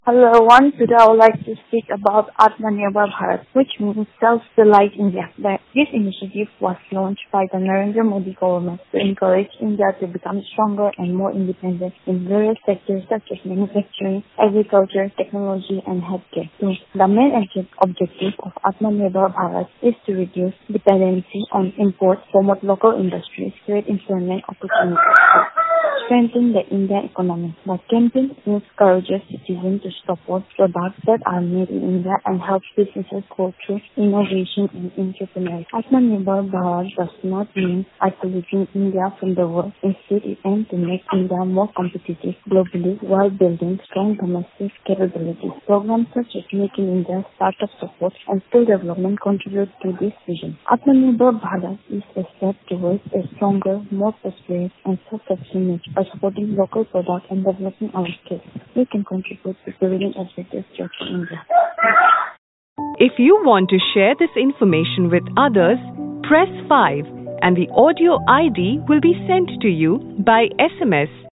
Hello everyone, today I would like to speak about Atmanirbhar Bharat, which means Self-Reliant India. This initiative was launched by the Narendra Modi government to encourage India to become stronger and more independent in various sectors such as manufacturing, agriculture, technology and healthcare. The main objective of Atmanirbhar Bharat is to reduce dependency on imports, promote local industries, create employment opportunities, strengthen the Indian economy. The campaign encourages citizens to support products that are made in India and helps businesses go through innovation and entrepreneurship. Atmanirbhar Bharat does not mean isolating India from the world. Instead, it aims to make India more competitive globally while building strong domestic capabilities. Programs such as Make in India, startup support, and skill development contribute to this vision. Atmanirbhar Bharat is a step towards a stronger, more prosperous, and self-sufficient by supporting local products and developing our skills. We can contribute to building a better future in India. If you want to share this information with others, press 5 and the audio ID will be sent to you by SMS